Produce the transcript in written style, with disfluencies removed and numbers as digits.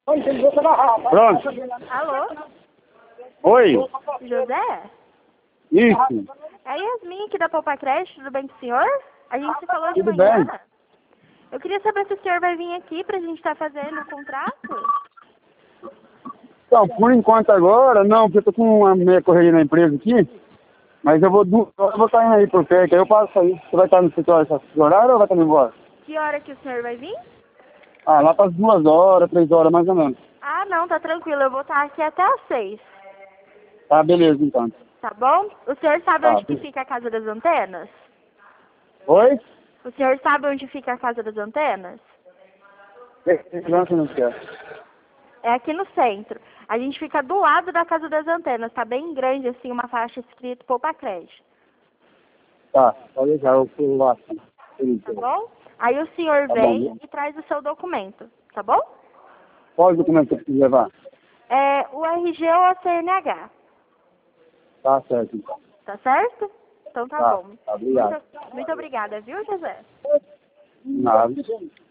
Pronto. Alô? Oi. José? Isso. É a Yasmin aqui da Poupa Crédito, tudo bem com o senhor? A gente se falou de Tudo manhã. bem. Eu queria saber se o senhor vai vir aqui pra gente estar fazendo o contrato. Então, por enquanto agora, não, porque eu tô com uma meia correria na empresa aqui, mas eu vou estar indo aí por perto, aí eu passo aí. Você vai estar no escritório esse horário ou vai estar indo embora? Que hora que o senhor vai vir? Ah, lá para as 2 horas, 3 horas mais ou menos. Ah, não, tá tranquilo. Eu vou estar aqui até às 6. Tá, beleza então. Tá bom? O senhor sabe Tá. onde que fica a Casa das Antenas? Oi? O senhor sabe onde fica a Casa das Antenas? Segurança não quer. É aqui no centro. A gente fica do lado da Casa das Antenas. Tá bem grande, assim, uma faixa escrito Poupa Crédito. Tá, pode deixar, eu fui lá. Tá bom? Aí o senhor Tá vem bom. e traz o seu documento. Tá bom? Qual o documento que eu preciso levar? É o RG ou a CNH. Tá certo então. Tá certo? Então tá Tá, bom. tá, obrigado. Muito obrigada, viu, José? Nada.